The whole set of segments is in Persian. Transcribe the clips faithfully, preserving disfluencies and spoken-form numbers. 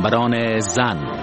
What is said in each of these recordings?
رهبران زن.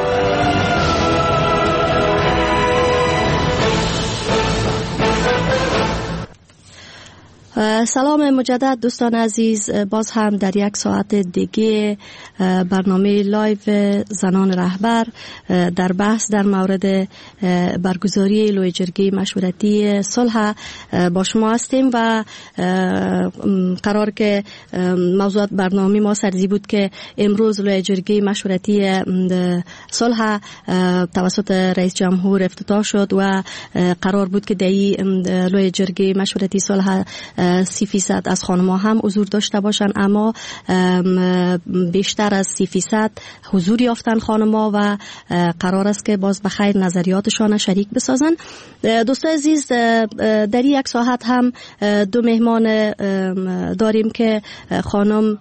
سلام مجدد دوستان عزیز، باز هم در یک ساعت دیگه برنامه لایو زنان رهبر در بحث در مورد برگزاری لوی جرگه مشورتی صلح با شما هستیم و قرار که موضوع برنامه ما سرزی بود که امروز لوی جرگه مشورتی صلح توسط رئیس جمهور افتتاح شد و قرار بود که در این لوی جرگه مشورتی صلح سی فیصد از خانم‌ها هم حضور داشته باشن، اما بیشتر از سی فیصد حضور یافتن خانم‌ها و قرار است که باز بخیر نظریاتشان شریک بسازن. دوستان عزیز، در یک ساعت هم دو مهمان داریم که خانم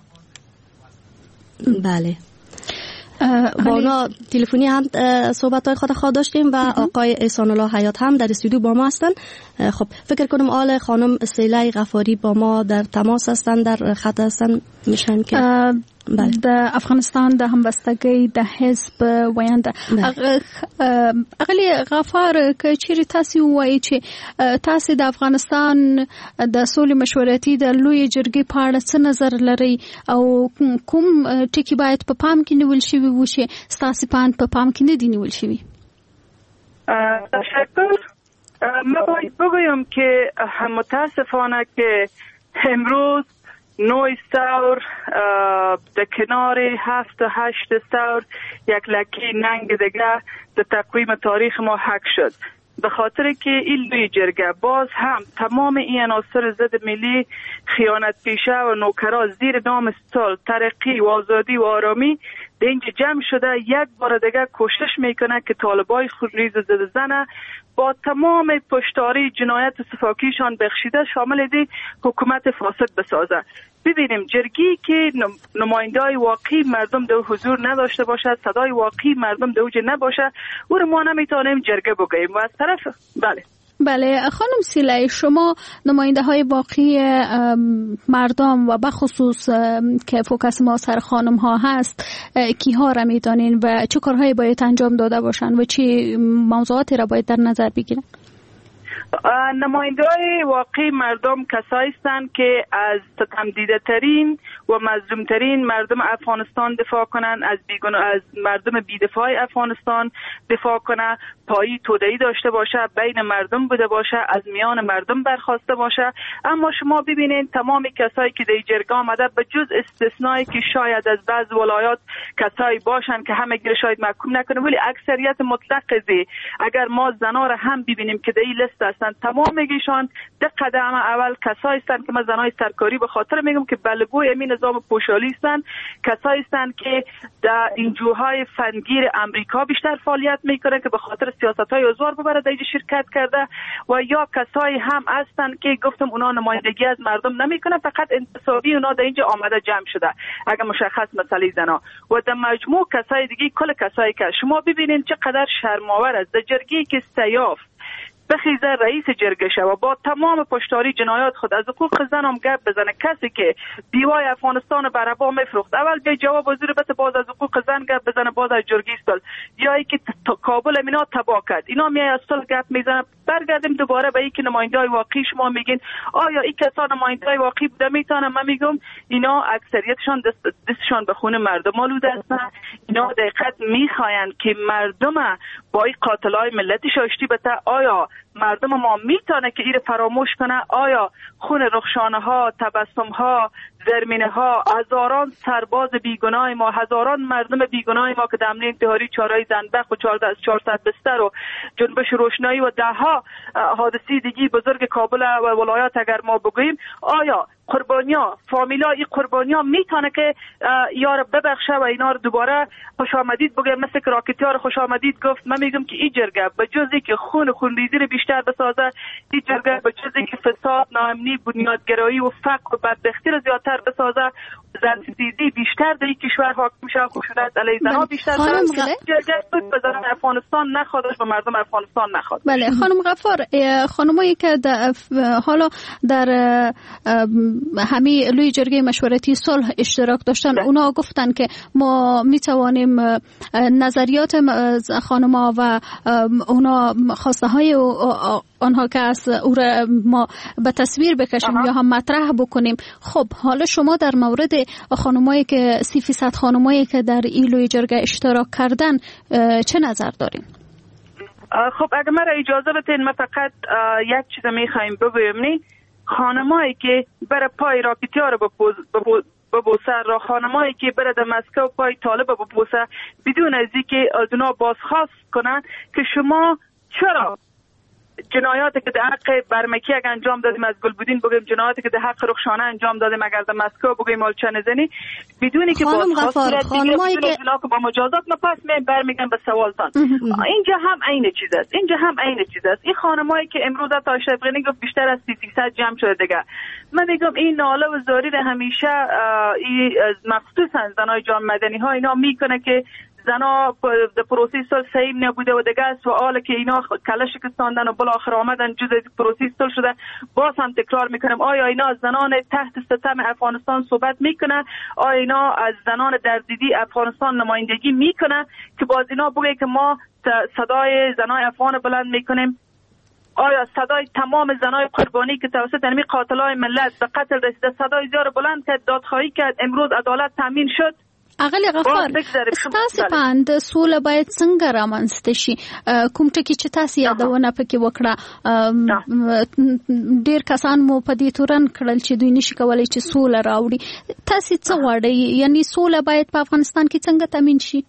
بله با اونا تلفنی هم صحبت‌های خود خواه داشتیم و آقای احسان الله حیات هم در استودیو با ما هستن. خب فکر کنم آل خانم سیلای غفاری با ما در تماس هستن، در خط هستن، میشن که د افغانستان د همبستګۍ د حزب وینده اغلی غفار که چیرې تاسو وایي چې تاسو د افغانستان د سولې مشورتي د لوی جرګې په اړه څه نظر لري او کوم ټکي باید په پام کې نیول شوي وي چې تاسو په پام کې نه دي نیول شوي؟ تشکر. من باید بگویم که متاسفانه که امروز نوع ثور در کنار هفت و هشت ثور یک لکی ننگ دیگه در تقویم تاریخ ما حک شد، به خاطر که این لوی جرگه باز هم تمام این عناصر ضد ملی، خیانت پیشه و نوکرا زیر نام صلح، ترقی و آزادی و آرامی در اینجا جمع شده یک بار دیگه کوشش میکنه که طالبای خونریز ضد زنه با تمام پشتاری جنایت سفاکیشان بخشیده شامل دی حکومت فاسد بسازه. ببینیم جرگی که نمایندای واقعی مردم در حضور نداشته باشد، صدای واقعی مردم در اوج نباشه، او رو ما نمیتونیم جرگه بگیم. و از طرف بله بله خانم سیلای، شما نماینده های واقعی مردم و بخصوص که فوکس ما سر خانم ها هست کی ها را میدانین و چه کارهایی باید انجام داده باشن و چه موضوعاتی را باید در نظر بگیرن؟ نماینده‌های واقعی مردم کسایی هستند که از ستمدیده ترین و مظلوم ترین مردم افغانستان دفاع کنند، از بیگون از مردم بی‌دفاع افغانستان دفاع کنند، پایی توده‌ای داشته باشه، بین مردم بوده باشه، از میان مردم برخواسته باشه. اما شما ببینید تمام کسایی که در جرگه آمده به جز استثنایی که شاید از بعض ولایات کسایی باشن که همه گیر شاید محکوم نکنه، ولی اکثریت مطلق زی اگر ما زنا را هم ببینیم که در این لیست هستند، تمام میگیشان در قدم اول کسایی هستند که من زنای سرکاری به خاطر میگم که بلگوی امین نظام پوشالی هستند، کسایی هستند که در انجوهای فنگیر امریکا بیشتر فعالیت میکنه که به خاطر سیاست‌های ازوار ببره در اینجا شرکت کرده، و یا کسایی هم هستند که گفتم اونا نمایندگی از مردم نمیکنه، فقط انتصابی اونا در اینجا آمده جمع شده اگر مشخص مسئله زنا. و در مجموع کسای دیگه کل کسایی که شما ببینید چقدر شرم‌آور است در جرگه‌ای که سیاف بخیزه رئیس جرگه شد و با تمام پشتاری جنایات خود از حقوق زن هم گپ بزنه، کسی که دیوای افغانستان برابا میفروخت اول به جواب وزیر بس باز از حقوق زن گپ بزنه، باز از جرگی استال، یا ای که کابل اینا تباه کرد، اینا میای از صلح گپ میزنه. برگردیم دوباره به این که نماینده‌های واقعی شما میگین آیا این کسا نماینده‌های واقعی بوده؟ میتونم من میگم اینا اکثریتشان دست دستشان به خون مردم آلوده هستن. اینا دقیقاً میخواین که مردم با این قاتلای ملتی شاشتی بده. آیا مردم ما میتونه که ایره فراموش کنه؟ آیا خون رخشانه ها، تبسم ها، زرمینه ها، هزاران سرباز بیگناه ما، هزاران مردم بیگناه ما که در حمله انتحاری چهارراه زنبق و چهارصد بستر و جنبش روشنایی و ده ها حادثه دیگی بزرگ کابل و ولایات اگر ما بگوییم، آیا قربانیا فامیلا این قربانیا میتونه که یار ببخشه و اینا رو دوباره خوش آمدید بگه؟ مثل که راکتیار خوش آمدید گفت. من میگم که این جرگه به جزی که خون خونریزی رو بیشتر بسازه، این جرگه به جزی که فساد، ناامنی، بنیادگرایی و فقر و بدبختی رو زیادتر بسازه، زنستیزی بیشتر در این کشور حاکم شه، خشونت علیه زنها بیشتر بسازه. جرگه بود به زنان افغانستان نخوادش، به مردم افغانستان نخواد. بله خانم غفار، خانمایی که حالا در همین لوی جرگه مشورتی صلح اشتراک داشتن، اونا گفتن که ما میتوانیم نظریات خانما و اونا خواسته های آنها که از او را ما به تصویر بکشیم آه. یا هم مطرح بکنیم. خب حالا شما در مورد خانمایی که سی فیصد خانمایی که در این لوی جرگه اشتراک کردن چه نظر دارین؟ خب اگر مرا اجازه بدین من فقط یک چیز میخوایم بگویم. نی خانمایی که بر پای راکتیا رو ببوسه، را خانمایی که بر در مسکو پای طالب ببوسه بدون از اینکه از اونا بازخواست کنن که شما چرا جنایاتی که در حق برمکی اگر انجام دادیم از گلبودین بگیم، جنایاتی که در حق رخشانه انجام دادیم اگر در مسکو بگیم مالچه نزنی، بدونی که بازخواست کنید خانمایی که با مجازات ما پس می برمیگن به سوالتان. اینجا هم عین چیز است، اینجا هم عین چیز است. این خانمایی که امروز تا شبغنی گفت بیشتر از سی فیصد جمع شده دیگه، من میگم این ناله و زاری همیشه این مخصوصا زنای جامعه مدنی ها اینا میکنه که زنا در پروسه صلح صحیح نبوده و دیگه سوال که اینا کله شکستاندن و بالاخره آمدن جز پروسه صلح شده. باز هم تکرار میکنم آیا اینا از زنان تحت ستم افغانستان صحبت میکنه؟ آیا اینا از زنان دردیدی افغانستان نمایندگی میکنه که باز اینا بگه که ما صدای زنای افغان بلند میکنیم؟ آیا صدای تمام زنای قربانی که توسط انمی قاتلای ملت به قتل رسیده صدای زیار بلند کرد، دادخواهی کرد، امروز عدالت تامین شد؟ اغلی غفار ستاسې پاند سوله باید څنګه رامنځته شي؟ کوم ټکي چې تاسې یادونه پکې وکړه، ډیر کسان مو په دې تورن کړل چې دوی نشي کولای چې سوله راوړي. تاسې څه غواړئ؟ یعنی سوله باید په افغانستان کې څنګه تامین شي؟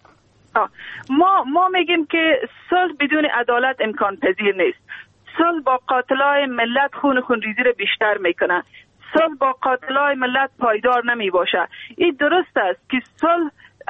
ما ما میگیم که صلح بدون عدالت امکان پذیر نیست. صلح با قاتلای ملت خون خون ریزی رو بیشتر میکنه. صلح با قاتلای ملت پایدار نمی باشه. این درست است که صلح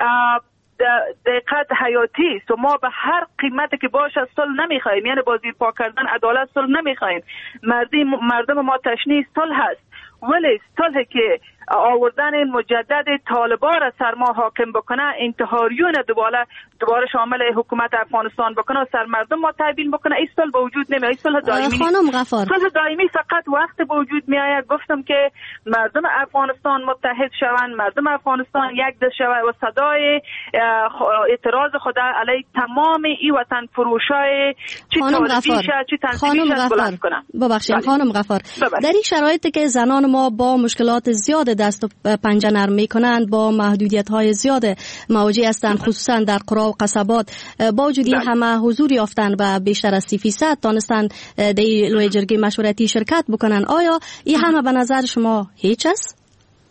دقیقت حیاتی است و ما به هر قیمتی که باشه صلح نمیخوایم، یعنی با زیر پا کردن عدالت صلح نمیخوایم. مردم ما تشنه صلح هست، ولی صلح که آوردن مجدد طالبان را سر ما حاکم بکنه، انتحاریون دوباره دوباره شامل حکومت افغانستان بکنه و سر مردم ما تحویل بکنه، این صلح به وجود نمیاد. این صلح دائمی صلح دائمی فقط وقت به وجود میآید گفتم که مردم افغانستان متحد شوند، مردم افغانستان یک دست شوند و صدای اعتراض خود علیه تمام این وطن فروشای چه طالبیش چه تنظیمیش بلند کنند. ببخشید خانم غفار، در این شرایطی که زنان ما با مشکلات زیاد دست و پنجه نرم میکنند، با محدودیت های زیاد مواجه هستند، خصوصا در قرى و قصبات، با وجود این همه حضور یافتند و بیشتر از سی فیصد تانستند در لوی جرگه مشورتی شرکت بکنند، آیا این همه به نظر شما هیچ است؟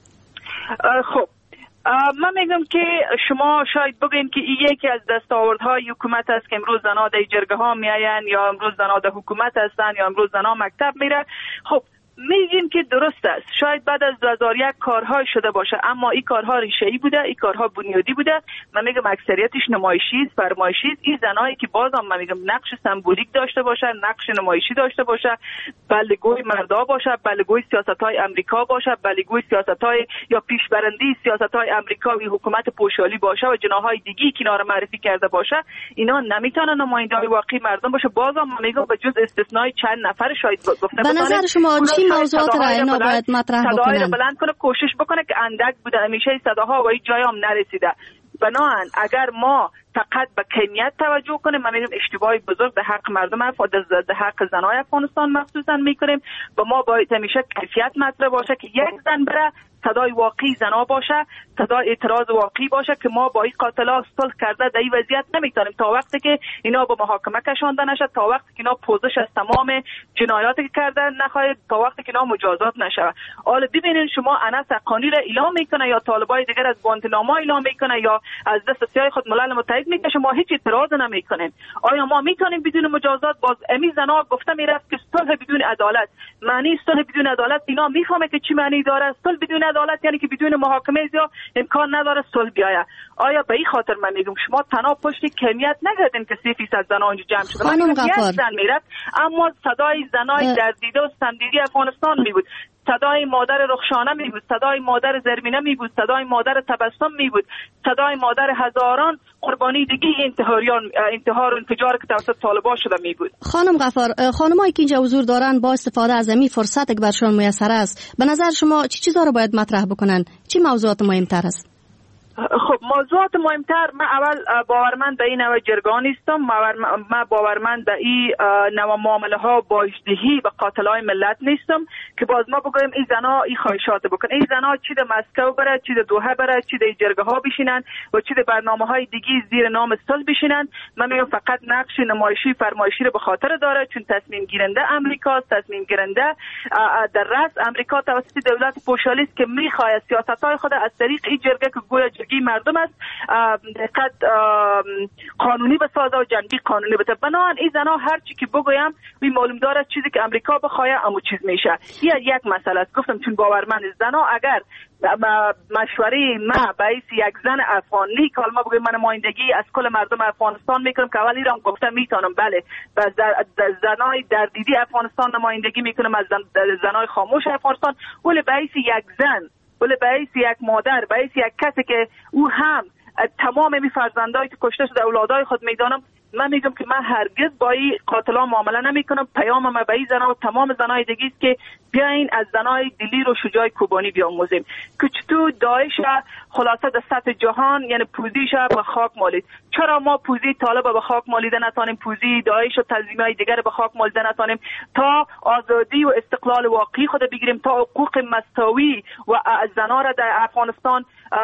خب من میگم که شما شاید بگین که این یکی از دستاوردهای حکومت است که امروز زنها در جرگه ها میآیند یا امروز زنها در حکومت هستند یا امروز زنها مکتب میره. خب میگیم که درست است، شاید بعد از دو هزار و یک کارهای شده باشه، اما این کارها ریشه‌ای بوده، این کارها بنیادی بوده. من میگم اکثریتش نمایشی است، فرمایشی است. این زنایی که بازم من میگم نقش سمبولیک داشته باشه، نقش نمایشی داشته باشه، بلگوی مردا باشه، بلگوی سیاست‌های امریکا باشه، بلگوی سیاست‌های یا پیشبرندی سیاست‌های امریکا و حکومت پوشالی باشه و جناح‌های دیگه کنار معرفی کرده باشه، اینا نمیتونن نماینده‌های واقعی مردم باشه. بازم من میگم به جز استثنای چند نفر شاید گفتم. به نظر شما چی موضوعات را اینا باید مطرح بکنن؟ صداهای را بلند کنه، کوشش بکنه که اندک بوده، همیشه صداها و این جای هم نرسیده. بنابراین اگر ما فقط به کمیت توجه کنیم، من میگم اشتباهی بزرگ در حق مردم افغانستان، در حق زنای افغانستان مخصوصا میکنیم. و ما باید همیشه کیفیت مطرح باشه که یک زن بره صدای واقعی زنا باشه، صدای اعتراض واقعی باشه که ما با این قاتلا صلح کرده در این وضعیت نمیتونیم تا وقتی که اینا به محاکمه کشانده نشه، تا وقتی که اینا پوزش از تمام جنایاتی که کردن نخواهد، تا وقتی که اینا مجازات نشه. حالا ببینین شما انس حقانی را اعلام میکنه یا طالبای دیگر از گوانتنامو اعلام میکنه یا از دست سیاه خود ملل متحد میکشه، ما هیچ اعتراض نمیکنیم. آیا ما میتونیم بدون مجازات؟ باز امی زنا گفته میرفت که صلح بدون عدالت، معنی صلح بدون عدالت اینا میفهمه که چی معنی داره؟ صلح بدون عدالت یعنی که بدون محاکمه یا امکان نداره صلح بیاید. آیا به این خاطر من میگم شما تنها پشت کمیت نگردین که سی فیصد زنا اونجا جمع شده؟ خانم غفار، زن میرفت اما صدای زنای دردیده و سندیدی افغانستان می بود. صدای مادر رخشانه می بود، صدای مادر زرمینه می بود، صدای مادر تبسم می بود، صدای مادر هزاران قربانی دیگه انتحاریان انتحار و انفجار که توسط طالبان شده می بود. خانم غفار، خانمایی که اینجا حضور دارن با استفاده از این فرصت که برشان میسر است، به نظر شما چی چیزا رو باید مطرح بکنن؟ چی موضوعات مهمتر است؟ خب موضوعات مهمتر، من اول باورمند به این نوع جرگان نیستم، من باورمند به این نوع معامله ها باجدهی به قاتلای ملت نیستم که باز ما بگویم این زنا این خواهشات بکن. این زنا چی در مسکو بره، چی در دوحه بره، چی در جرگه ها بشینن و چی در برنامه های دیگه زیر نام صلح بشینن. من میگم فقط نقش نمایشی فرمایشی رو به خاطر داره، چون تصمیم گیرنده امریکا، تصمیم گیرنده در رأس امریکا توسط دولت پوشالیست که میخواد سیاست‌های خود از طریق این جرگه که گویا جرگه مردم است دقت قانونی بسازه و جنبی قانونی بده. بنابراین این زنا هر چی که بگویم می معلوم داره چیزی که امریکا بخواه امو چیز میشه. این یک مسئله است. گفتم چون باورمند زنا اگر مشوره ما باعث یک زن افغانی که ما بگویم من نمایندگی از کل مردم افغانستان میکنم که اول ایران گفتم میتونم بله و زنای دردیدی افغانستان نمایندگی میکنم از زنای خاموش افغانستان، ولی باعث یک زن، ولی باعث یک مادر، باعث یک کسی که او هم تمام می فرزندایی که کشته شده اولادای خود میدانم، من میگم که من هرگز با این قاتلان معامله نمی کنم. پیام من به این زنا و تمام زنای دیگه است که بیاین از زنای دلیر و شجاع کوبانی بیاموزیم که چطور داعش خلاصه در سطح جهان یعنی پوزیش به خاک مالید. چرا ما پوزی طالب به خاک مالیده نتانیم، پوزی داعش و تنظیم‌های دیگر به خاک مالیده نتانیم تا آزادی و استقلال واقعی خود بگیریم، تا حقوق مساوی و زنان را در افغانستان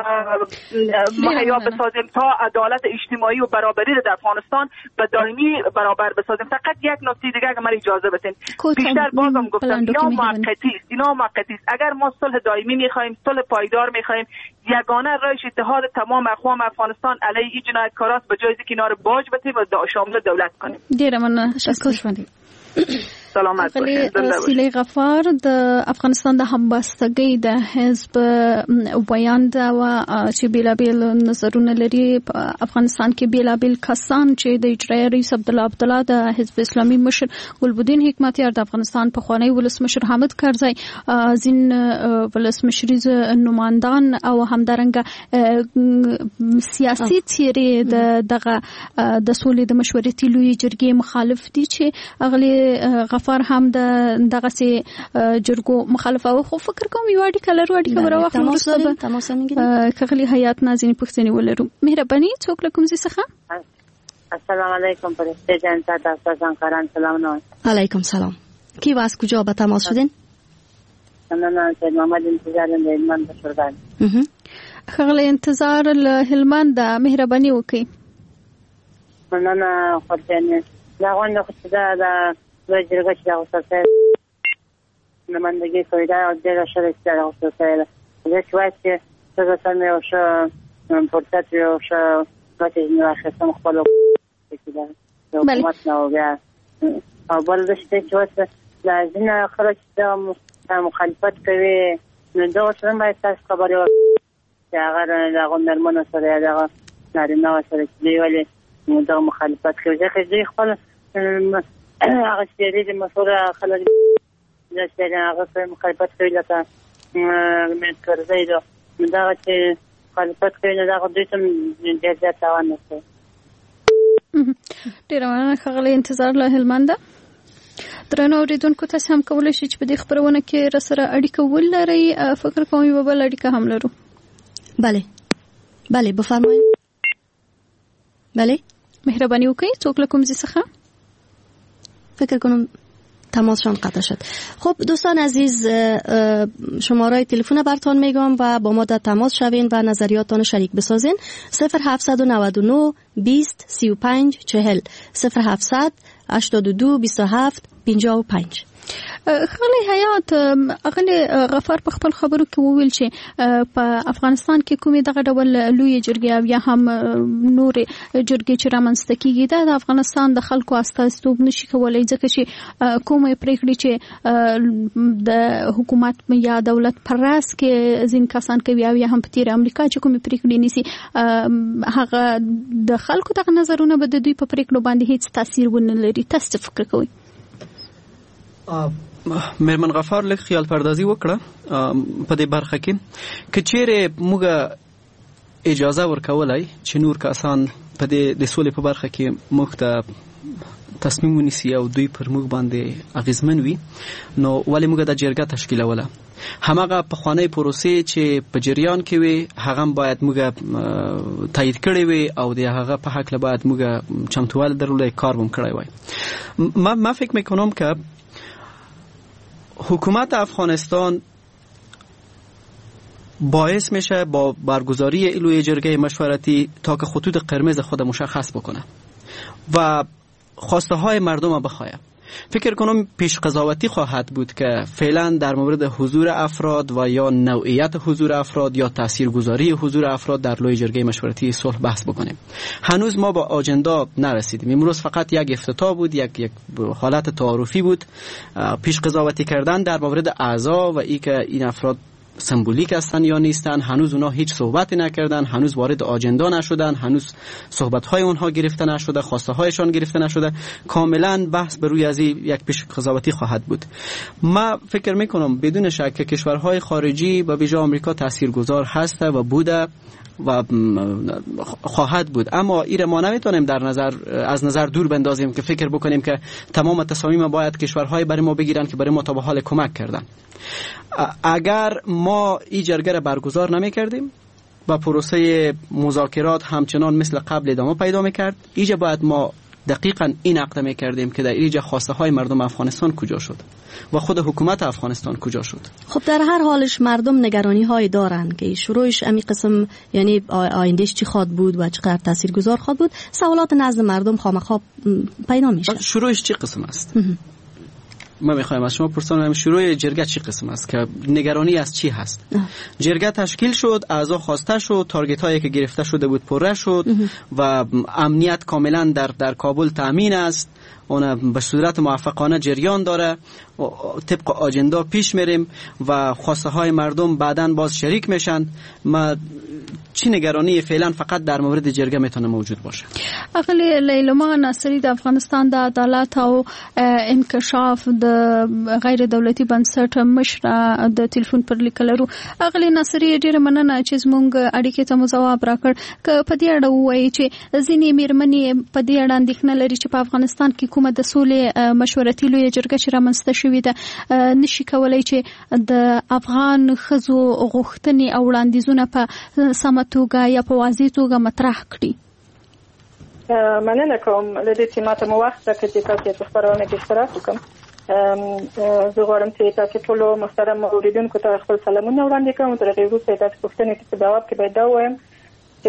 مهیا بسازیم، تا عدالت اجتماعی و برابری را در افغانستان به دائمی برابر بسازیم. فقط یک نکته دیگه که من اجازه بدین، بیشتر بازم گفتم اینا موقتی است، اینا موقتی است. اگر ما صلح دائمی می‌خوایم، صلح پایدار می‌خوایم، یگانه راهش اتحاد تمام اقوام افغانستان علیه این جنایتکاراست، به جای اینکه اینا رو باج بدیم و شامل دولت کنیم. ډیره مننه، تشکر شوندی. سلامت باشید. سیلی غفار د افغانستان د همبستګۍ د حزب ویاند و چې بیلابیل نظرونه لري په افغانستان کې بیلابیل کسان چې د اجرایي رئیس عبدالله عبدالله د حزب اسلامي مشر ګلبدین حکمتیار د افغانستان پخوانی ولسمشر حامد کرزی ځین ولسمشریز نمایندان او همدارنګه سیاسي څیرې د دغه د سولې د مشورتي لوی جرګې مخالف دي چې اغلی غفار هم د دغه سي جرګو مخالفه او خو فکر کوم یو اړیکه لرو اړیکه ورو وخت به تماس میگیریم کغلی حیات نازنین پښتني ولرو. مهرباني څوک لکم زی څخه. السلام علیکم فرشته جان، تاسو څنګه سلام نو. علیکم سلام. کی واس کجا به تماس شدین؟ نه نه سید محمد انتظار له هلمند شردان. خغلی انتظار له هلمند مهرباني وکي. نه نه خدای دا غونډه خو دا د جرګه چې اوسه نمائندګي کوي دا د شرکت د اوسه د شوایته څه څه مې او ش فرصت یو ش پاتې نه اخستم خپل کې دا حکومت نو بیا او بل د شته چې واسه لازم خلک د مخالفت کوي نو دا څه مې تاسو خبرې چې هغه د غونډمن سره دا نارینه سره دی ولی نو دا مخالفت کوي ځکه چې خپل هغه چې د مسوره خلک د هغه په مخالفت کوي لکه مې کرځي دا دا چې مخالفت کوي دا د دې تم ډېر ځای تاوان نشي. ډېر مننه خغلی انتظار له هلمند. درنو اوریدونکو تاسو هم کولای شئ چې په دې خبرونه کې را سره اړیکه ولرئ. فکر کوم یو بل اړیکه هم لرو. بله بله بفرمایئ. بله مهرباني وکړئ. څوک له کوم ځای څخه؟ فکر کنم تماسشان قطع شد. خب دوستان عزیز، شماره تلفن براتون میگم و با ما در تماس شوین و نظریاتتان شریک بسازین. صفر هفتصد و نود و نه بیست سی و پنج چهل صفر هفتصد هشتاد و دو بیست و هفت پنجاه و پنج. خغلی حیات اغلی غفار په خپل خبرو کې وویل چې په افغانستان کې کومې دغه ډول لوی جرګې او یا هم نور جرګې چې رامنځته کیږي دا د افغانستان د خلکو استازیتوب نشي کولای، ځکه چې کومې پریکړې چې د حکومت یا دولت پر راس کې ځین کسان کوي او یا هم په تیر امریکا چې کومې پریکړې نیسي هغه د خلکو دغه نظرونه به د دوی په پریکړو باندې هیڅ تاثیر ونه لري. تاسو فکر کوئ؟ میرمن غفار لږ خیال پردازي وکړه په دې برخه کې که چیرې موږ اجازه ورکولای چې نور کسان په دې د سولې په برخه کې موږ ته تصمیم ونیسي او دوی پر موږ باندې اغیزمن وي نو ولې موږ د جرګه تشکیلوله هماغه پخوانی پروسې چې په جریان کې وي هغه باید موږ تایید کړی وي او د هغه په حق له باید موږ چمتووالی درلودی کار بم کړی وای. ما ما فکر میکنم که حکومت افغانستان باعث میشه با برگزاری ایلوی جرگه مشورتی تا که خطوط قرمز خود مشخص بکنه و خواسته های مردم را بخواه. فکر کنم پیش قضاوتی خواهد بود که فعلا در مورد حضور افراد و یا نوعیت حضور افراد یا تاثیرگذاری حضور افراد در لوی جرگه مشورتی صلح بحث بکنیم. هنوز ما با آجندا نرسیدیم. امروز فقط یک افتتاح بود، یک یک حالت تعارفی بود. پیش قضاوتی کردن در مورد اعضا و ای که این افراد سمبولیک هستن یا نیستن هنوز اونا هیچ صحبتی نکردن، هنوز وارد آجندا نشدن، هنوز صحبت‌های اونها گرفته نشده، خواسته هایشان گرفته نشده. کاملا بحث بر روی از یک پیش قضاوتی خواهد بود. ما فکر میکنم بدون شک که کشورهای خارجی و به جای آمریکا تاثیرگذار هست و بوده و خواهد بود، اما این ما نمیتونیم در نظر از نظر دور بندازیم که فکر بکنیم که تمام تصامیم باید کشورهای برای ما بگیرن که برای ما تا به حال کمک کردن. اگر ما این جرگه را برگزار نمی کردیم و پروسه مذاکرات همچنان مثل قبل ادامه پیدا می کرد، اینجا باید ما دقیقاً این عقد می کردیم که در اینجا خواسته های مردم افغانستان کجا شد و خود حکومت افغانستان کجا شد. خب در هر حالش مردم نگرانی های دارن که شروعش امی قسم یعنی آیندهش چی خواد بود و چقدر تاثیرگذار خواد بود، سوالات نزد مردم خامخا پیدا میشه. شروعش چی قسم است؟ ما میخوایم از شما پرسیدم شروع جرگه چی قسم است که نگرانی از چی هست؟ جرگه تشکیل شد، اعضا خواسته شد، تارگت هایی که گرفته شده بود پره شد و امنیت کاملا در در کابل تامین است، اون به صورت موفقانه جریان داره، طبق آجندا پیش میریم و خواسته های مردم بعداً باز شریک میشن. ما چی نگرانی فعلا فقط در مورد جرگه میتونه موجود باشه؟ اغلی لیلما ناصری د افغانستان د عدالت او انکشاف د غیر دولتي بنسټ مشره د ټلیفون پر لیکلرو. اغلی ناصری ډیره مننه چې زموږ اړیکې ته مو ځواب راکړ. که په دې اړه وایي چې ځینې میرمنې په دې اړه اندېښنه لري چې په افغانستان کې کومه د سولې مشورتي لویه جرګه چې رامنځته شوې ده نشي کولی چې د افغان ښځو غوښتنې او وړاندیزونه په سمه توګه یا په واضح توګه مطرح کړي. مننه کوم له دې چې ماته مو وخت راکړی چې تاسو په خبرونه کې اشتراک وکړم. زه غواړم چې تاسو ټول محترم اوریدونکو ته خپل سلامونه وړاندې کړم. تر هغې وروسته تاسو پوښتنې ته جواب کې باید دا ووایم چې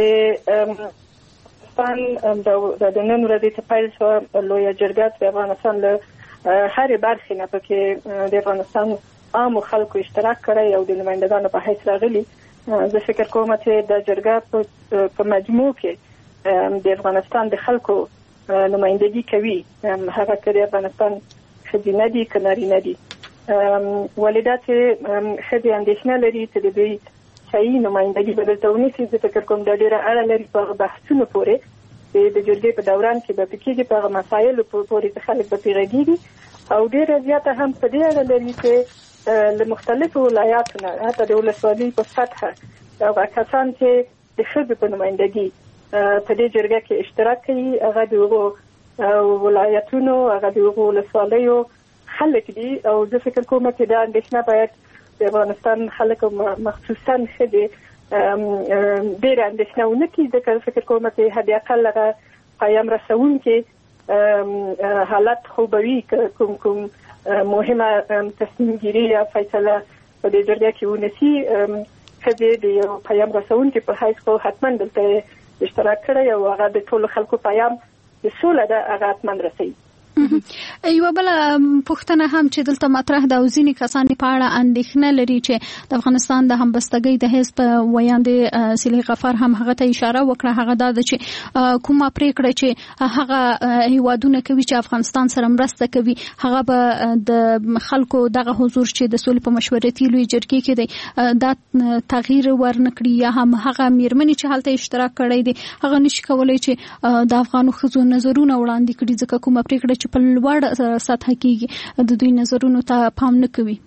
افغانستان د نن ورځې ته پیل شوه لویه جرګه د افغانستان له هرې برخې نه پکې د افغانستان عامو خلکو اشتراک کړی او د نمایندګانو په حیث راغلي. زه فکر کوم چې د جرګه په مجموع کې د افغانستان د خلکو نمایندګي کوي، هغه که د افغانستان ښځینه دي که نارینه دي. ولې دا چې ښځې اندېښنه لري چې د دوی صحیح نمایندګي به دلته ونیسي. زه فکر کوم دا ډېره اړه لري په هغه بحثونو پورې چې د جرګې په دوران کې به پکېږي، په هغه مسایلو پورې چې خلک به پرې غږېږي. او ډېره زیاته هم په دې اړه لري چې له مختلفو ولایاتو نه حتی د ولسوالۍ په سطحه هغه کسان چې د ښځو په نمایندګي په دې جرګه کې اشتراک کوي هغه د هغو ولایتونو هغه د هغو ولسوالیو خلک دي. او زه فکر کوم چې دا اندېښنه باید د افغانستان خلک مخصوصا ښځې ډېره اندېښنه ونه کړي، ځکه فکر کوم چې حداقل هغه پیام رسوونکي حالت خوبوي که کوم کوم مهمه تصمیم گیری یا فیصله په دې جرګه کې ونیسي. ښځې د یو پیام رسوونکي په حیث خو حتما دلته اشتراک کړی او هغه د ټولو خلکو پیام د سوله ده هغه حتما رسوي. یو بل پوښتنه هم چې دلته مطرح ده او ځینې کسان په اړه اندېښنه لري چې د افغانستان د همبستګۍ د حزب ویاند صالح غفار هم هغه ته اشاره وکړه. هغه دا ده چې کومه پریکړه چې هغه هیوادونه کوي چې افغانستان سره مرسته کوي هغه به د خلکو دغه حضور چې د سولې په مشورتي لوی جرګې کې دی دا تغییر ورنکړي یا هم هغه میرمنې چې هلته اشتراک کړی دی هغه نشي کولی چې د افغانو ښځو نظرونه وړاندې کړي، ځکه کومه پریکړه چې چې په لوړ سطح کې د دوی نظرونو ته پام نه کوي؟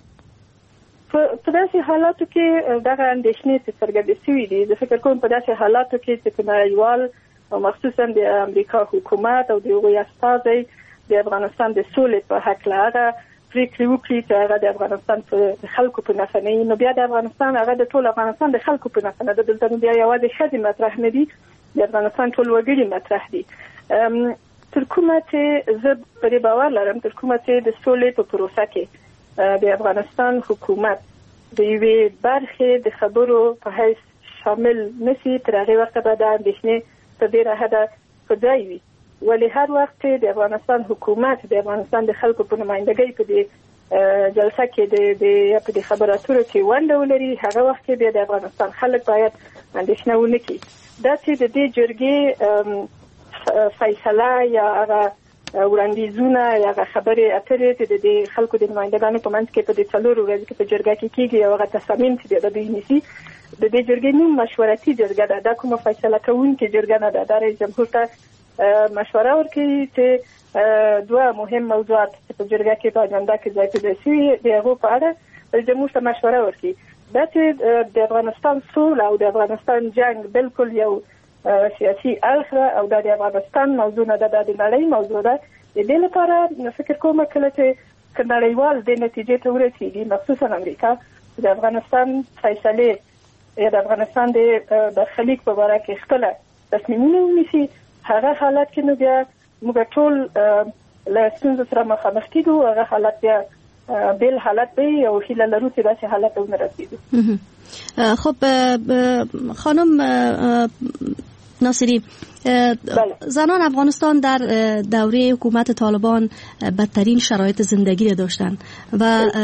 په داسې حالاتو کې دغه اندېښنې چې څرګندې شوي دي، زه فکر کوم په داسې حالاتو کې چې نړیوال او مخصوصا د امریکا حکومت او د هغوی استازي د افغانستان د سولې په هکله هغه پریکړې وکړي چې هغه د افغانستان په خلکو په نفع نه وي، نو بیا د افغانستان هغه د ټول افغانستان د خلکو په نفع نه ده. دلته نو بیا یوازې ښځې مطرح نه دي، د افغانستان ټول وګړي مطرح دي. تر کومه چې زه پرې باور لرم، تر کومه چې د سولې په پروسه کې د افغانستان حکومت د یوې برخې د خبرو په حیث شامل نشي، تر هغې وخته به د اندېښنې په ډېره حده په ځای وي. ولې هر وخت چې د افغانستان حکومت د افغانستان د خلکو په نمایندګۍ په دې جلسه کې د یا په دې خبرو اترو کې ونډه ولري، هغه وخت کې بیا د افغانستان خلک باید اندېښنه ونه کړي. دا چې د دې جرګې فیصله یا هغه وړاندیزونه یا خبرې اترې چې د دې خلکو د نمایندګانو په منځ کې په دې څلورو ورځو کې په جرګه کې کېږي او هغه تصامیم چې د دوی نیسي، د دې جرګې نوم مشورتي جرګه ده، دا کومه فیصله کوونکې جرګه نه ده. دا رئیس جمهور ته مشوره ورکوي چې دوه مهم موضوعات چې په جرګه کې په اجنډا کې ځای پر ځای شوي د هغو په اړه رئیس جمهور ته مشوره ورکوي. دا چې د افغانستان سوله او د افغانستان جنگ بالکل یو سیاسي اړخ او د افغانستان موضوع نه ده، د نړۍ موضوع ده. د دې لپاره فکر کوم کله چې نړیوال د نتیجې ته ورسېږي، مخصوصا امریکا د افغانستان فیصلې یا د افغانستان د برخلیک په باره کې خپله تصمیمونه ونیسي، هغه حالت کې نو بیا موږ ټول له ستونزو سره مخامخ کېږو. هغه حالت بیا بل حالت دی او هیله لرو چې داسې حالت ته ونه رسېږو. خب خانم ناصری، زنان افغانستان در دوره حکومت طالبان بدترین شرایط زندگی را داشتند و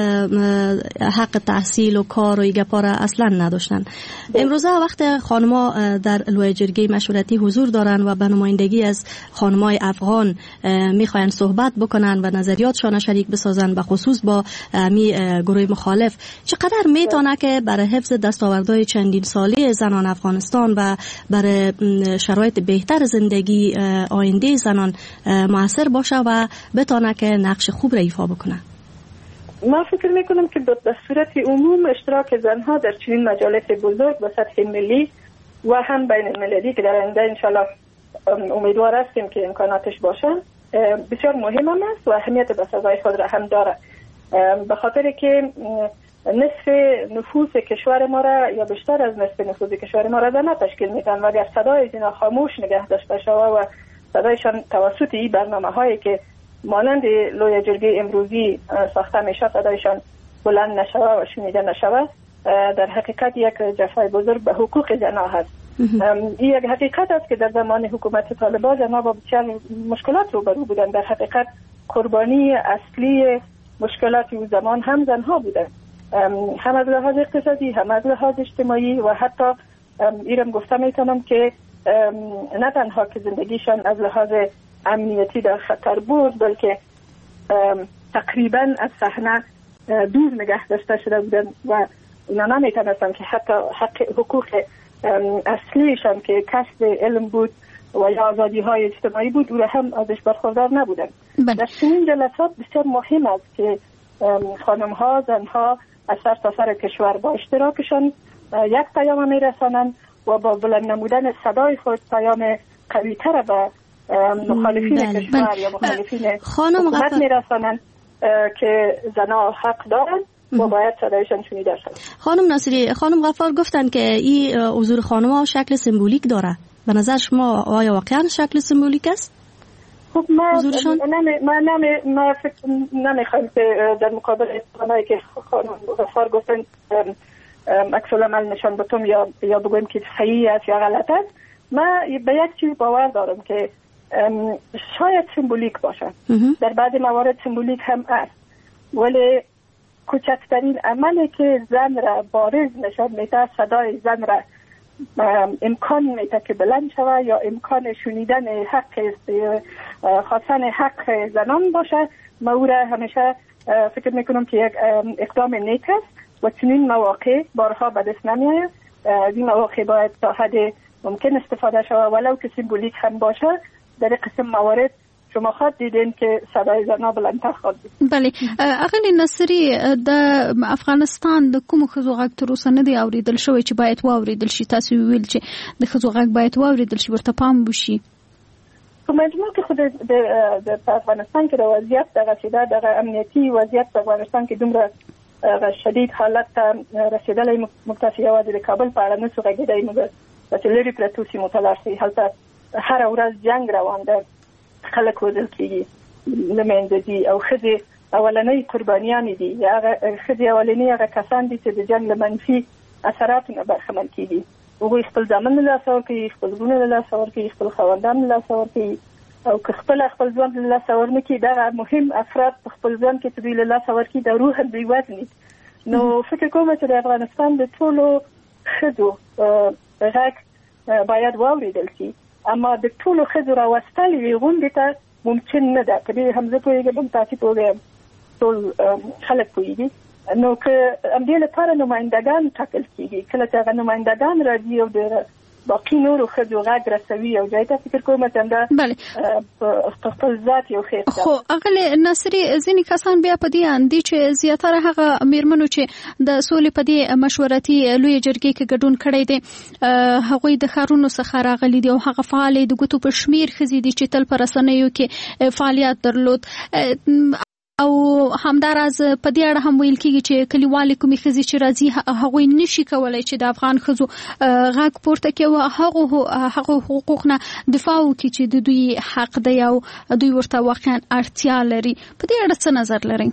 حق تحصیل و کار و ایگپا را اصلا نداشتند. امروزه وقت خانما در لوای جرگه مشورتی حضور دارند و به نمایندگی از خانمای افغان میخواین صحبت بکنن و نظریاتشان شریک بسازن، به خصوص با می گروه مخالف، چقدر میتونه که برای حفظ دستاوردهای چندین ساله زنان افغانستان و برای شرایط بهتر زندگی آینده زنان موثر باشه و بتونه که نقش خوب را ایفا بکنه؟ ما فکر میکنم که به صورت عموم اشتراک زنها در چنین مجالس بزرگ به سطح ملی و هم بین المللی که در آینده انشالله امیدوار هستیم که امکاناتش باشه بسیار مهم هم است و اهمیت بسازای خود را هم داره، به خاطر که نصف نفوس کشور ما را یا بیشتر از نصف نفوس کشور ما را زنها تشکیل میدن و اگر صدای اینا خاموش نگه داشته شود و صدایشان توسط این برنامه هایی که مانند لوی جرگه امروزی ساخته میشه صدایشان بلند نشود و شنیده نشود، در حقیقت یک جفای بزرگ به حقوق زنها هست. این یک حقیقت است که در زمان حکومت طالبان زنها با بسیار مشکلات روبرو بودند. در حقیقت قربانی اصلی مشکلات اون زمان هم زنها بودند، هم از لحاظ اقتصادی هم از لحاظ اجتماعی و حتی ایرم گفته میتونم که نه تنها که زندگیشان از لحاظ امنیتی در خطر بود بلکه تقریبا از صحنه دور نگه داشته شده بودن و اینا نمیتونستن که حتی حق حقوق اصلیشان که کسب علم بود و یا آزادی های اجتماعی بود او را هم ازش برخوردار نبودن. در چنین جلسات بسیار مهم است که خانم ها زن ها از سر تا سر کشور با اشتراکشان یک پیام میرسانند و با بلند نمودن صدای خود پیام قوی‌تر به مخالفین بله. کشور بله. یا مخالفین حکومت میرسانند که زنها حق دارند و باید صدایشان شنیده شود. خانم ناصری، خانم غفار گفتن که این حضور خانم ها شکل سمبولیک داره، به نظر شما آیا واقعا شکل سمبولیک است؟ خب ما نمی ما نمی ما فکر نمیخوایم که در مقابل اصطلاحی که خانم غفار گفتن عکس العمل نشان بدیم یا یا بگویم که صحیح است یا غلط است. ما به یک چیز باور دارم که شاید سمبولیک باشه، در بعضی موارد سمبولیک هم است، ولی کوچکترین عملی که زن را بارز نشان میده، صدای زن را امکان میده که بلند شود یا امکان شنیدن حق خواستن حق زنان باشه، ما او را همیشه فکر میکنم که یک اقدام نیک است و چنین مواقع بارها به دست نمیآید. از این مواقع باید تا حد ممکن استفاده شود ولو که سمبولیک هم باشه. در قسم موارد شما خود دیدین که صدای زنها بلندتر خواهد بود. بله اغلی نصری د افغانستان د کوم ښځو غږ تر اوسه نه دی اوریدل شوی چې باید واوریدل شي؟ تاسو ویل چې د ښځو غږ باید واوریدل شي، ورته پام وشي. په مجموع کې خود د افغانستان کې د وضعیت دغه سیده دغه امنیتي وضعیت په افغانستان کې دومره شدید حالت ته رسیدلی، موږ تاسو یوازې د کابل په اړه نشو غږېدی، موږ په لرې پرتو سیمو ته لاړ شئ، هلته هره ورځ جنګ روان ده، خلک وژل کېږي، له منځه ځي او ښځې اولنۍ قربانیانې دي، هغه ښځې اولنۍ هغه کسان دي چې د جنګ له منفي اثراتو نه برخمن کېږي. هغوی خپل ځامن له لاسه ورکوي، خپل وروڼه له لاسه ورکوي، خپل خاوندان له لاسه ورکوي، او که خپله خپل ځوان له لاسه ورنکړي، دغه مهم افراد په خپل ځوان کې چې دوی له لاسه ورکړي د روحا دوی وزني. نو فکر کوم چې د افغانستان د ټولو ښځو غږ باید واوریدل شي، اما د ټولو ښځو راوستل یې غونډې ته ممکن نه ده. په دې هم زه پوهېږم، تاسې پوهېږم، ټول خلک پوهېږي. نو که همدې لپاره نمایندګان ټاکل کېږي، کله چې هغه نمایندګان راځي او د باقي نورو ښځو غږ رسوي یو ځای ته، فکر کوم چې همدا په خپل ذات یو خیر ده. خو اغلې ناصري ځینې کسان بیا په دې اندي چې زیاتره هغه میرمنو چې د سولې په دې مشورتي لویې جرګې کې ګډون کړی دی هغوی د ښارونو څخه راغلي دي او هغه فعالې د ګوتو په شمیر ښځې دي چې تل په رسنیو کې فعالیت درلود، او همداراز په دې اړه هم ویل کېږي چې کلیوالې کومې ښځې چې راځي هغوی نشي کولی چې د افغان ښځو غږ پورته کړي او هغو حقوق نه دفاع وکړي چې د دوی حق دی او دوی ورته واقعا اړتیا لري. په دې اړه څه نظر لرئ؟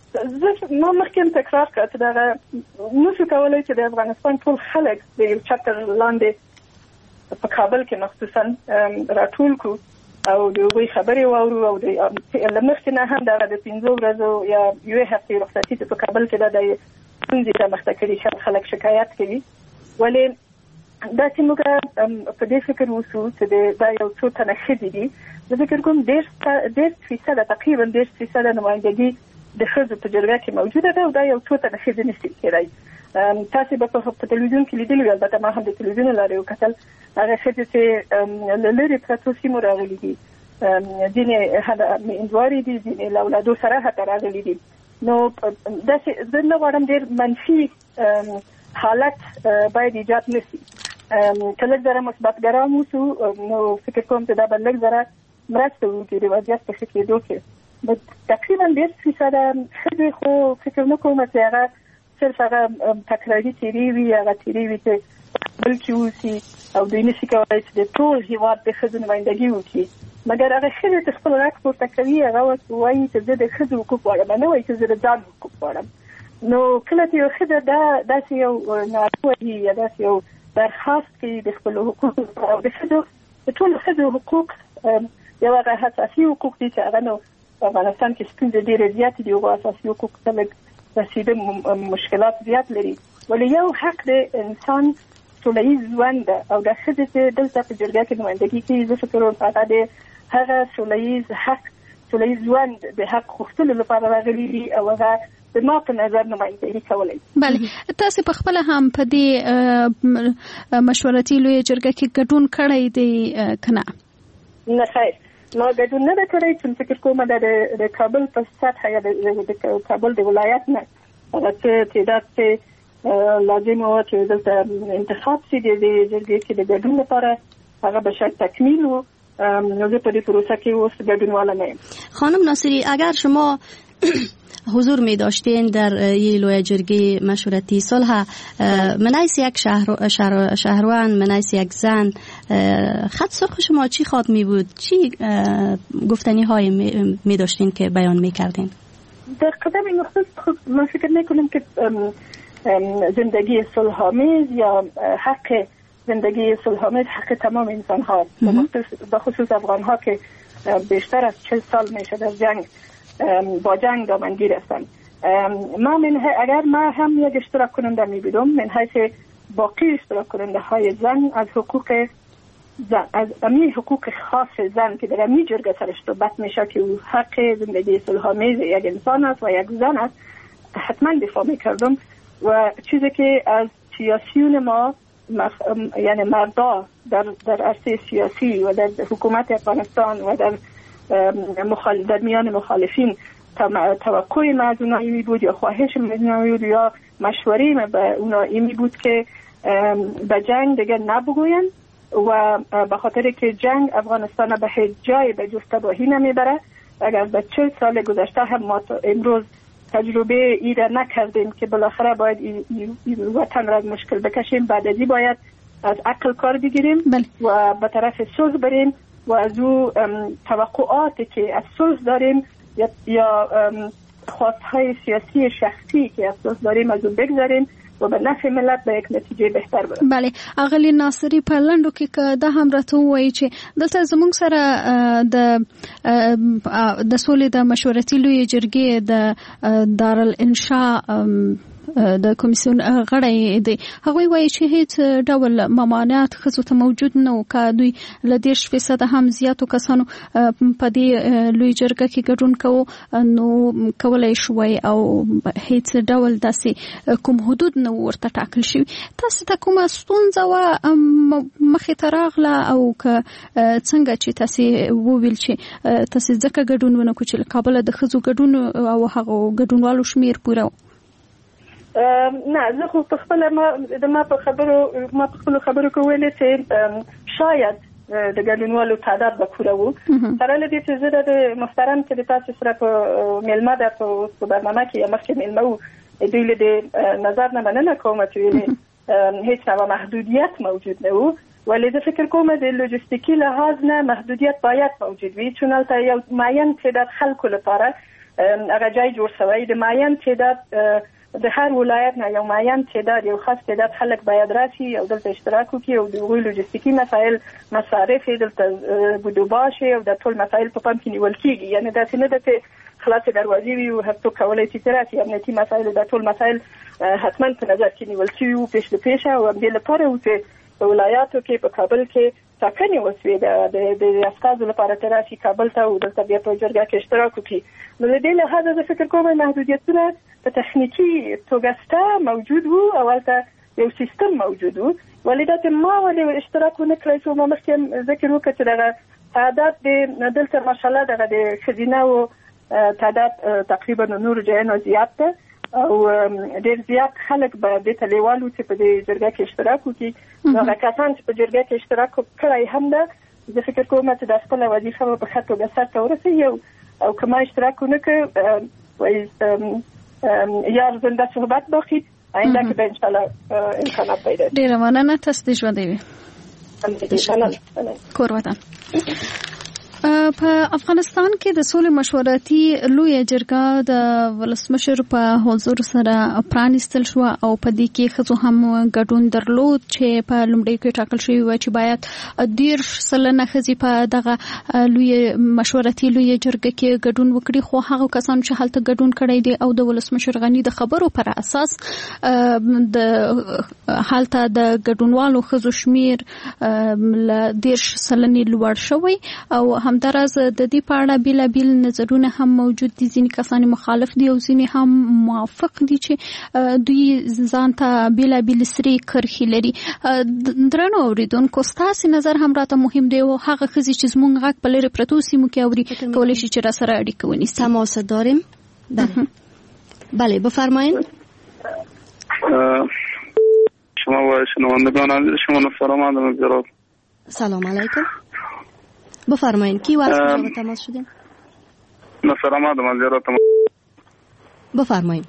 زه ما مخکې هم تکرار کړه چې دغه نشو کولی چې د افغانستان ټول خلک د یو چتر لاندې په کابل کې مخصوصا راټول کړو او د هغوی خبرې واورو، او له مخکې نه هم دغه د پنځو ورځو یا یوې هفتې رخصتي چې په کابل کې ده د ستونزې رامخته کړي، شاید خلک شکایت کوي، ولې داسې موږ په دې فکر وسو چې دا یو څو تنه ښځې دي. زه فکر کوم دېرش فیصده تقریبا دېرش فیصده نمایندګي د ښځو په جرګه کې موجوده ده، او دا یو څو تنه ښځې نشي کېدای. تاسې به په تلویزیون کې لیدلي، البته ما هم د تلویزیون له لارې وکتل، هغه ښځې چې له لرې پرتو سیمو راغلي دي، ځینې میندوارې دي، ځینې له اولادو سره حتی راغلي دي. نو داسې زه نه غواړم ډېر منفي حالت باید ایجاد نه شي. که لږ ذره مثبتګران اوسو نو فکر کوم چې دا به لږ ذره مرسته وکړي د وضعیت په ښه کېدو کې. تقریبا دېرش فیصده ښځې خو فکر نه کوم چې هغه صرف هغه تکراري تیرې وي، هغه تیرې وي چې بل کې اوسي او دوی نشي کولی چې د ټول هېواد د ښځو نمایندګي وکړي، مګر هغه ښځې چې خپل غږ پورته کوي هغه وایي چې زه د ښځو حقوق غواړم، نه وایي چې زه د ځان حقوق غواړم. نو کله چې یو ښځه دا داسې یو ناره وهي یا داسې یو درخواست کوي د خپلو حقوقو او د ښځو د ټولو ښځو حقوق یو هغه اساسي حقوق دي چې هغه نو په افغانستان کې ستونزې ډېرې زیاتې دي، هغو اساسي حقوق ته لږ رسیده مشکلات زیات لري، ولې یو حق د انسان سوله ییز ژوند ده، او د ښځې چې دلته په جرګه کې نمایندګي کوي، زه فکر کوم هغه د هغه سوله ییز حق سوله ییز ژوند د حق غوښتلو لپاره راغلي دي، او هغه د ما په نظر نمایندګي کولی. بله، تاسې په خپله هم په دې مشورتي لویه جرګه کې ګډون کړی دی که نه؟ نه خیر، ما ګډون نه ده کړی، چې فکر کوم د کابل په سطحه یا د کابل د ولایت نه هغه څه تعداد چې لازم و چې دلته انتخاب شي د جرګې کې د ګډون لپاره هغه به شاید تکمیل و. نو زه په دې پروسه کې اوس ګډونواله نه یم. خانم ناصری، اگر شما حضور می داشتین در یه لویه جرگه مشورتی صلح، من حیث یک شهر شهر شهروان، من حیث یک زن، خط سرخ شما چی خواد می بود؟ چی گفتنی های می داشتین که بیان می کردین؟ در قدم مخصوص من فکر نکنم که زندگی صلح‌آمیز یا حق زندگی صلح‌آمیز حق تمام انسان ها، به خصوص افغان ها که بیشتر از چهل سال میشه در جنگ با جنگ دامنگیر هستند. ما من اگر ما هم یک اشتراک کننده می بودم، من حیث باقی اشتراک کننده های زن از حقوق زن، از امی حقوق خاص زن که در امی جرگه سرش صحبت میشه که حق زندگی صلح‌آمیز یک انسان است و یک زن است، حتما دفاع میکردم. و چیزی که از سیاسیون ما مخ... یعنی مردا در در عرصه سیاسی و در حکومت افغانستان و در مخالف در میان مخالفین توقع ما از اونا ایمی بود یا خواهش من بود یا مشوره ما به اونا ایمی بود که به جنگ دیگه نبگوین و به خاطر که جنگ افغانستان به هیچ جای به جستباهی نمیبره. اگر به چل سال گذشته هم ما امروز تجربه ای را نکردیم که بالاخره باید ای, ای, ای وطن را از مشکل بکشیم، بعد از این باید از عقل کار بگیریم و به طرف صلح بریم و از او توقعاتی که از صلح داریم یا, یا خواستهای سیاسی شخصی که از صلح داریم از او بگذاریم و به نفع ملت به یک نتیجه بهتر برسیم. بله اغلی ناصری په لنډو کې دا هم راته وایي چې دلته زموږ سره د د سولې د مشورتي لویې جرګې د دارالانشاء د کمیسیون غړی دی. هغوی وایي چې هیڅ ډول ممانعت ښځو ته موجود نه و که دوی له دېرش فیصده هم زیاتو کسانو په دې لویې جرګه کې ګډون کوو نو کولی شوی او هیڅ ډول داسې کوم حدود نه ورته ټاکل شوي. تاسو ته کومه ستونزه وه مخې ته راغله او که څنګه چې تاسې وویل چې تاسې ځکه ګډون ونه کړو چې له کابله د ښځو ګډون او هغو ګډونوالو شمېر پوره و؟ نه زه خو په خپله ما د ما په خبرو ما په خپلو خبرو کې ویلې چې شاید د ګډونوالو تعداد به پوره و. سره له دې چې زه د محترم چې د تاسو سره په میلمه ده په برنامه کې یا مخکې میلمه و دوی له دې نظر نه مننه کوم چې هیڅ ډول محدودیت موجود نه و، ولی زه فکر کوم د لوجستیکي لحاظ نه محدودیت باید موجود وي چون هلته یو معین تعداد خلکو لپاره هغه جای جوړ شوی د معین تعداد د هر ولایت نه یو معین تعداد یو خاص تعداد خلک باید راشي او دلته اشتراک وکړي او د هغوی لوجستیکي مسایل مصارف یې دلته بودوبا شي او د ټول مسایل په پام کې نیول کېږي. یعنې داسې نه ده چې خلاصې دروازې وي او هر څوک کولی شي چې راشي. امنیتي مسایل د ټول مسایل حتما په نظر کې نیول شوي وو پیش له پیشه او همدې لپاره و چې په ولایاتو کې په کابل کې ټاکنې وسوې د استازو لپاره چې راشي کابل ته او دلته بیا په جرګه کې اشتراک وکړي. نو د دې لحاظه زه فکر کوم محدودیتونه په تخنیکي توګه شته موجود وو او هلته یو سیستم موجود وو، ولې دا چې ما ولې اشتراک ونه کړی چې ما مخکې ذکر وکړ چې دغه تعداد د دلته ماشاءالله دغه د ښځینه و تعداد تقریبا نورو ځایونو زیات ده او ډېر زیات خلک به دې ته لیوال وو چې په دې جرګه کې اشتراک وکړي. هغه کسان چې په جرګه کې اشتراک کړی هم ده زه فکر کوم چې د خپله وظیفه به په ښه توګه سرته ورسوي او که ما اشتراک ونه کړ یا زنده صحبت باقی آینده که به انشاءالله امکانات پیدا شي. ډېره مننه تاسو دې ژوندی وي. کور وطن په افغانستان کې د سولې مشورتي لویه جرګه د ولسمشر په حضور سره پرانیستل شو او په دې کې ښځو هم ګډون درلود چې په لومړي کې ټاکل شوی و چې باید دېرش سلنه ښځې په دغه لویه مشورتي لویه جرګه کې ګډون وکړي. خو هغه کسان چې هلته ګډون کړی دی او د ولسمشر غني د خبرو پر اساس د هلته د ګډونوالو ښځو شمیر له دېرش سلنې لوړ شوی او همداراز د دې په اړه بیلابیل نظرونه هم موجود دي. ځینې کسان مخالف دي او ځینې هم موافق دي چې دوی ځان ته بیلابیل سری کرښې لري. درنو اوریدونکو ستاسو نظر هم راته مهم دی او هغه ښځې چې زموږ غږ په لرې پرتو سیمو کې اوري کولی شي چې را سره اړیکه ونیسي. تماس داریم؟ بله بله بفرمایید. شما و شنوندگان عزیز شما نفرام آدم زیرا سلام علیکم. بفرمایید کی واسه با تماس شدیم؟ نصر آمد من زیارت بفرمایید.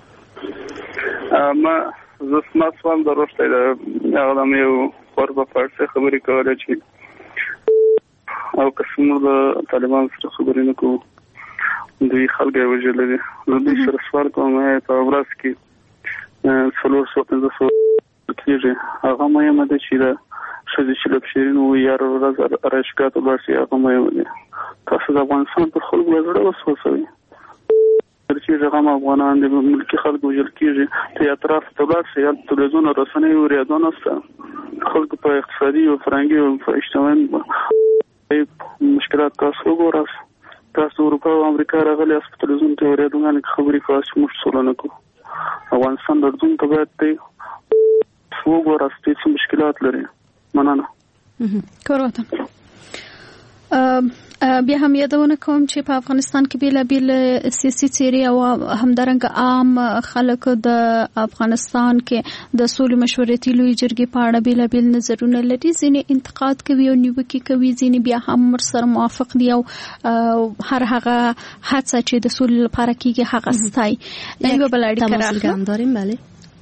ما زسما سوال درست ایده آدم یو خور با فارسی خبری کوله چی او کسمور دا طالبان سر خبری نکو دوی خلق وجل دی دوی سر سوال کوم تا ابراز کی سلور سو پنځه سو کیږي هغه مې مده چی دا شذ شلب شیرین و یار ورځ راشکات ورسي هغه مې تاسو د افغانستان په خلکو وزړه وسوسوي چې هغه افغانان د ملکی خلکو وجل کیږي ته اطراف ته ورسي یا تلویزیون رسنۍ او ریاضونه است خلکو په اقتصادي او فرهنګي او اجتماعي مشکلات تاسو وګورئ. تاسو اروپا او امریکا راغلي اس په تلویزیون ته ریاضونه خبري کوي چې موږ څه نه کوو. افغانستان د دې ته باید ته وګورئ چې څه مشکلات لري. مننه. کور وطن بیا هم یادونه کوم چې په افغانستان کې بیل بیل سیاسي څیرې او همدارنګه عام خلک د افغانستان کې د سولې مشورتي لوی جرګې په اړه بیل بیل نظرونه لري. ځینې انتقاد کوي او نیوکې کوي، ځینې بیا هم ورسره موافق دي او هر هغه هڅه چې د سولې لپاره کیږي هغه ستایي. یو بل اړیکه داریم. بله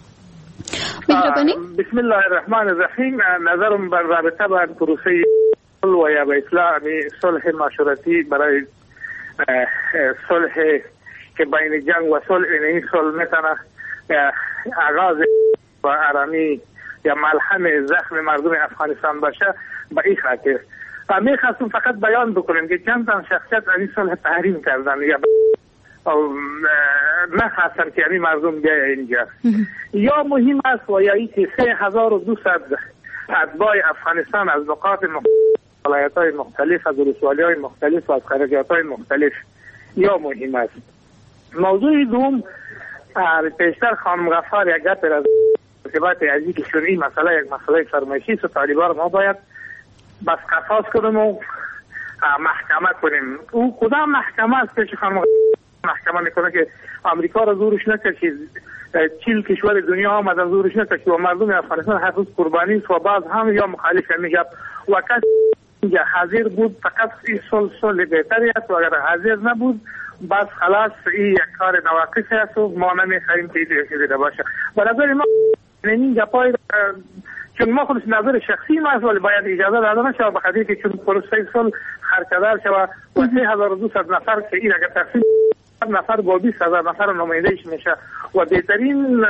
بسم الله الرحمن الرحیم. نظرم بر رابطه با پروسه و یا به اصلاح صلح مشورتی برای صلح که بین جنگ و صلح این صلح میتونه آغاز و آرامی یا ملهم زخم مردم افغانستان باشه، به این خاطر میخواستم فقط بیان بکنیم که چند تا شخصیت این صلح تحریم کردن یا او نخواستن که این مردم بیای اینجا. یا مهم است و یا این که سه هزار و دوصد اتباع افغانستان از نقاط ولایت‌های مختلف، از ولسوالی‌های مختلف و از خارجیات‌های مختلف یا مهم است. موضوع دوم، پیشتر خانم غفار یک گپ از ارتباط ازی که شون این مسئله یک مسئله فرمایشی است و طالبان ما باید بس قصاص کنیم و محکمه کنیم. او کدام محکمه است که خانم محکمه میکنه که آمریکا را زورش نکرد که چیل کشور دنیا آمدن زورش نکرد و مردم افغانستان هر روز قربانی است و باز هم یا مخالف میگه وقت اینجا حاضر بود فقط این صلح صلح بهتری است و اگر حاضر نبود بس خلاص این یک کار نواقص است و ما نمیخواهیم که این دیده باشه. برای ما این گپای چون ما خودش نظر شخصی ما است ولی باید اجازه داده نشه به خاطر که چون پروسه صلح خرچدار شود و سه هزار و دوصد نفر که این اگر تقسیم نفر با بیست هزار نفر نمایندهش میشه و بهترین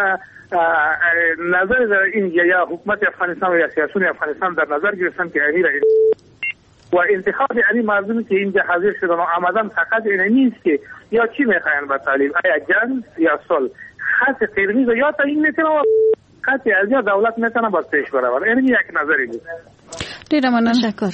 نظر در اینجا یا حکومت افغانستان و یا سیاسون افغانستان در نظر گرفتن که امیر و انتخاب یعنی مردمی که اینجا حاضر شدن و آمدن فقط این نیست که یا چی میخواین با طالب، آیا جنگ یا صلح، خط قرمز یا تا این میتونه و خط از یا دولت میتونه با پیش برابر. این یک نظری بود. ډیره مننه. تشکر.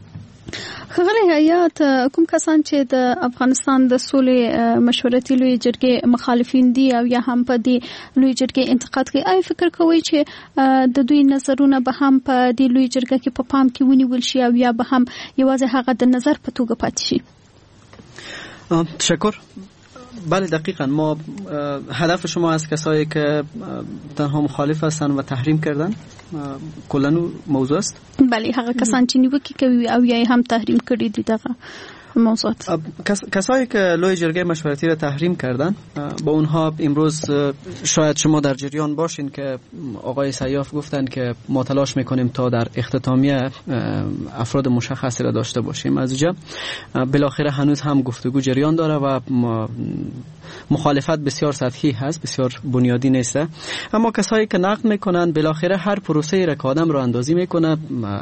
خغلی حیات، کوم کسان چې د افغانستان د سولې مشورتي لوی جرګې مخالفین دي او یا هم په دې لوی جرګې انتقاد کوي، آیا فکر کوي چې د دوی نظرونه به هم په دې لوی جرګه کې په پام کې ونیول شي او یا به هم یوازې هغه د نظر په توګه پاتې شي؟ تشکر. بله دقیقا ما هدف شما از کسایی که تنها مخالف هستن و تحریم کردن کلنو موضوع است؟ بله هغه کسان چې نیوکه کوي او یا هم تحریم کړی دي دغه موضوعات. کس، کسایی که لوی جرگه مشورتی را تحریم کردن با اونها امروز شاید شما در جریان باشین که آقای سیاف گفتن که ما تلاش میکنیم تا در اختتامیه افراد مشخصی را داشته باشیم. از اینجا بالاخره هنوز هم گفتگو جریان داره و مخالفت بسیار سطحی هست، بسیار بنیادی نیست. اما کسایی که نقد میکنن بالاخره هر پروسه‌ای را که آدم را اندازی میکنه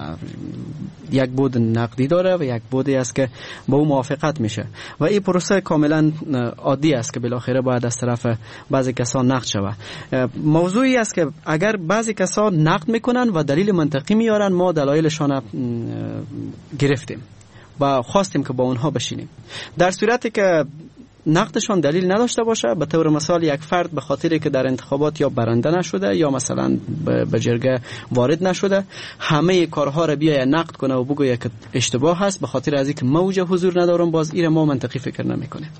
یک بود نقدی داره و یک بودی است که با او موافقت میشه و این پروسه کاملا عادی است که بالاخره باید از طرف بعضی کسان نقد شود. موضوعی است که اگر بعضی کسان نقد میکنن و دلیل منطقی میارن ما دلایلشان گرفتیم و خواستیم که با اونها بشینیم. در صورتی که نقدشان دلیل نداشته باشه، به طور مثال یک فرد به خاطری که در انتخابات یا برنده نشده یا مثلا به جرگه وارد نشده همه کارها را بیایه نقد کنه و بگویه که اشتباه هست به خاطر از اینکه موجه حضور ندارم، باز این ما منطقی فکر نمیکنه.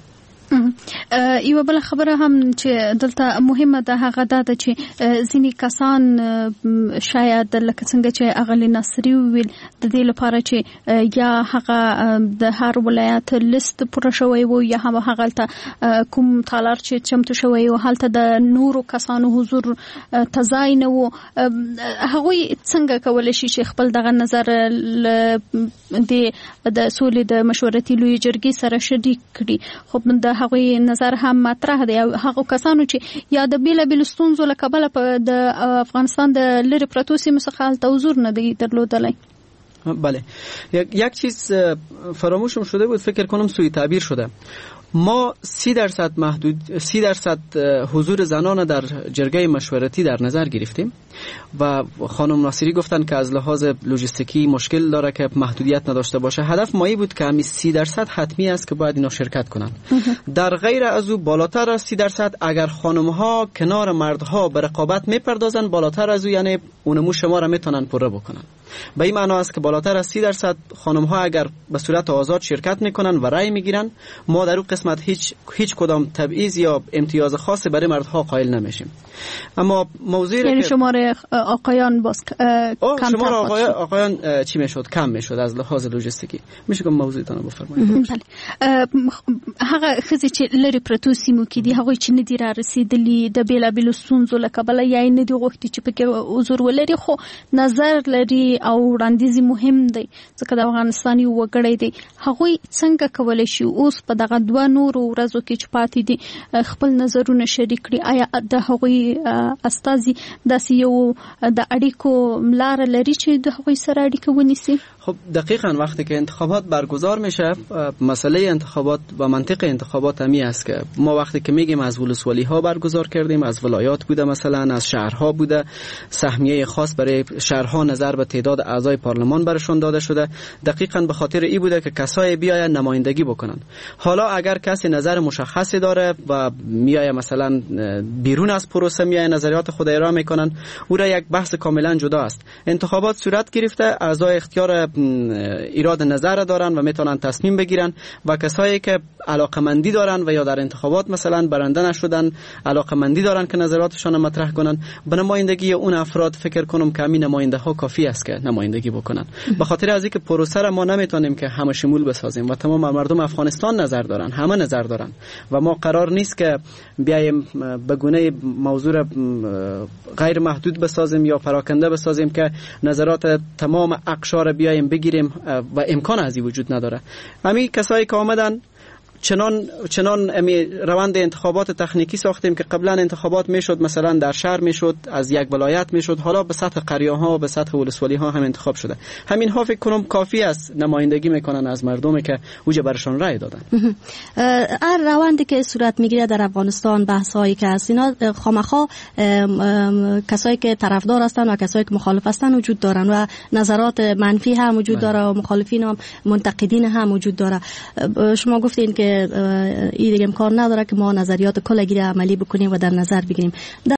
یو بل خبره هم چې دلته مهمه ده هغه ده چې ځینې کسان شاید لکه څنګه چې اغلی نصری ویل د دې لپاره چې یا هغه د هر ولایت لیست پوره شوی وو یا هم هغه ته کوم تالار چې چمتو شوی وو هلته د نورو کسانو حضور تزای نه وو، هغوی څنګه کولای شي چې خپل دغه نظر د د سولې د مشورتي لوی جرګې سره شریک کړي؟ خو د هغوی نظر هم مطرح دی. هغه کسانو چې یا د بیل بیل ستونزو له کبله په د افغانستان د لری پرتو سیمو څخه هلته حضور نه دی درلودلی. بله یک چیز فراموشم شده بود، فکر کنم سوی تعبیر شده. ما سی درصد محدود سی درصد حضور زنان در جرگه مشورتی در نظر گرفتیم و خانم ناصری گفتن که از لحاظ لوجستیکی مشکل داره که محدودیت نداشته باشه. هدف ما بود که همین سی درصد حتمی است که باید اینا شرکت کنن. در غیر از او بالاتر از سی درصد اگر خانم ها کنار مردها به رقابت میپردازن، بالاتر از او یعنی اونمو شما را میتونن پره بکنن. به این معنا است که بالاتر از سی درصد خانم ها اگر به صورت آزاد شرکت میکنن و رأی میگیرن، ما در اون قسمت هیچ هیچ کدام تبعیض یا امتیاز خاصی برای مردها قائل نمیشیم. اما موضوعی یعنی شماره آقایان باز کم شماره آقای آقایان چی میشد؟ کم میشد از لحاظ لوجستیکی. میشه که موضوعتون رو بفرمایید. بله. هغه خزي چې لري پرتو سیمو کې دي هغه چې ندي را رسیدلی د بیلا بیلو سونزو لکه بل یا نه دي غوښتي چې پکې حضور ولري، خو نظر لري او وړاندیز مهم دی ځکه د افغانستان یو وګړی دی. هغه څنګه کولای شي اوس په دغه دوه نورو ورځو کې چې پاتې دي خپل نظرونه شریک کړي؟ آیا د هغه استازي داسې یو د اړیکو لار لري چې د هغه سره اړیکه ونیسي؟ خب دقیقاً وقتی که انتخابات برگزار میشه، مسئله انتخابات و منطق انتخابات همی است که ما وقتی که میگیم از ولسوالی ها برگزار کردیم، از ولایات بوده، مثلا از شهرها بوده، سهمیه خاص برای شهرها نظر به تعداد اعضای پارلمان برشون داده شده، دقیقاً به خاطر این بوده که کسای بیاین نمایندگی بکنن. حالا اگر کسی نظر مشخصی داره و میایه مثلا بیرون از پروسه میایه نظریات خود ارائه میکنن، او را یک بحث کاملا جدا است. انتخابات صورت گرفته، اعضای اختیار ایراد نظر دارن و میتونن تصمیم بگیرن و کسایی که علاقمندی دارن و یا در انتخابات مثلا برنده نشدن علاقمندی دارن که نظراتشان مطرح کنن، به نمایندگی اون افراد فکر کنم که همین نماینده ها کافی است که نمایندگی بکنن. به خاطر از اینکه پروسه را ما نمیتونیم که همه شمول بسازیم و تمام مردم افغانستان نظر دارن، همه نظر دارن و ما قرار نیست که بیایم به گونه موضوع غیر محدود بسازیم یا پراکنده بسازیم که نظرات تمام اقشار بیایم بگیریم و امکان ازی وجود نداره. همین کسایی که آمدن چنان چنان امی روند انتخابات تکنیکی ساختیم که قبلا انتخابات میشد مثلا در شهر میشد، از یک ولایت میشد، حالا به سطح قریه ها، به سطح ولسوالی ها هم انتخاب شده. همین ها فکر کنم کافی است نمایندگی میکنن از مردمی که اوجه برشان رای دادن. هر روندی که صورت میگیره در افغانستان، بحث هایی که هست، اینا خامخا کسایی که طرفدار هستن و کسایی که مخالف هستن وجود دارن و نظرات منفی هم وجود داره و مخالفین هم منتقدین هم وجود داره. شما گفتین که این دیگه امکان نداره که ما نظریات کلگی را عملی بکنیم و در نظر بگیریم.